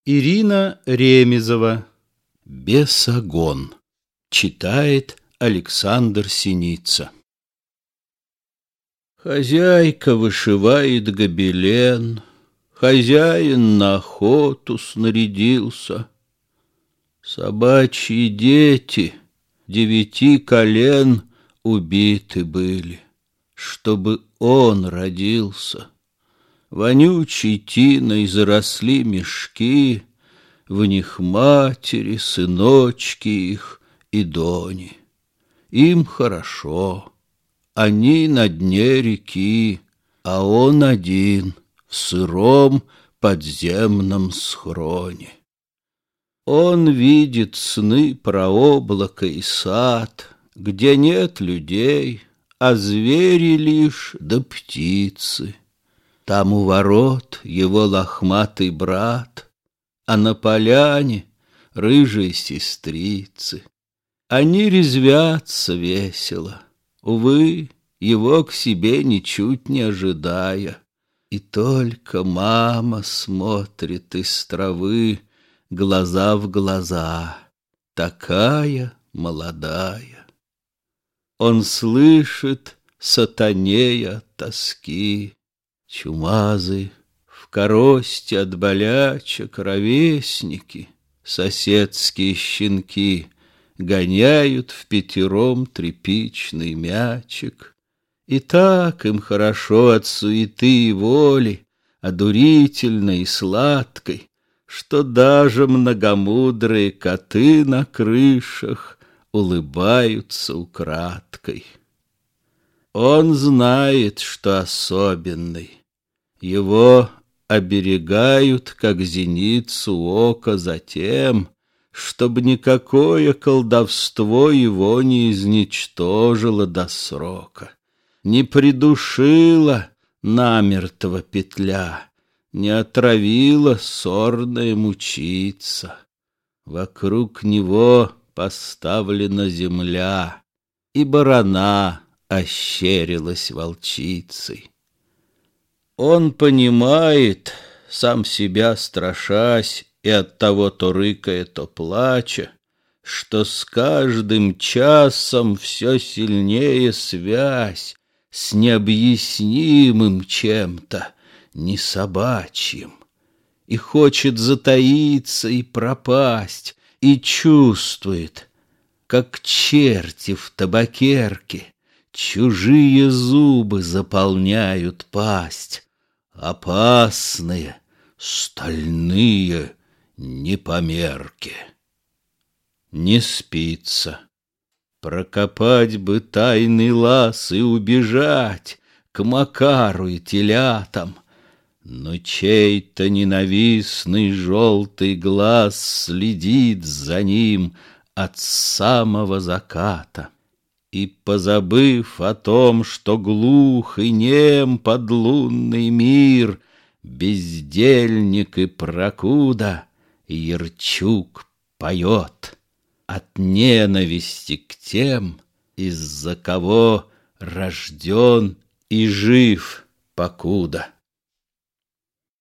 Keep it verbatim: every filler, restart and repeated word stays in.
Ирина Ремезова. Бесогон. Читает Александр Синица. Хозяйка вышивает гобелен, хозяин на охоту снарядился. Собачьи дети девяти колен убиты были, чтобы он родился. Вонючей тиной заросли мешки, в них матери, сыночки их и дони. Им хорошо, они на дне реки, а он один в сыром подземном схроне. Он видит сны про облако и сад, где нет людей, а звери лишь да птицы. Там у ворот его лохматый брат, а на поляне рыжие сестрицы. Они резвятся весело, увы, его к себе ничуть не ожидая. И только мама смотрит из травы глаза в глаза, такая молодая. Он слышит сатанея тоски. Чумазы, в коросте от болячек ровесники, соседские щенки гоняют впятером тряпичный мячик. И так им хорошо от суеты и воли, одурительной и сладкой, что даже многомудрые коты на крышах улыбаются украдкой. Он знает, что особенный. Его оберегают, как зеницу ока, за тем, чтобы никакое колдовство его не изничтожило до срока, не придушила намертво петля, не отравила сорная мучиться. Вокруг него поставлена земля, и барана ощерилась волчицей. Он понимает, сам себя страшась и оттого то рыкая, то плача, что с каждым часом все сильнее связь с необъяснимым чем-то, не собачьим, и хочет затаиться и пропасть, и чувствует, как черти в табакерке чужие зубы заполняют пасть, опасные, стальные непомерки. Не спится. Прокопать бы тайный лаз и убежать к Макару и телятам, но чей-то ненавистный желтый глаз следит за ним от самого заката. И, позабыв о том, что глух и нем подлунный мир, бездельник и прокуда, Ярчук поет от ненависти к тем, из-за кого рожден и жив покуда.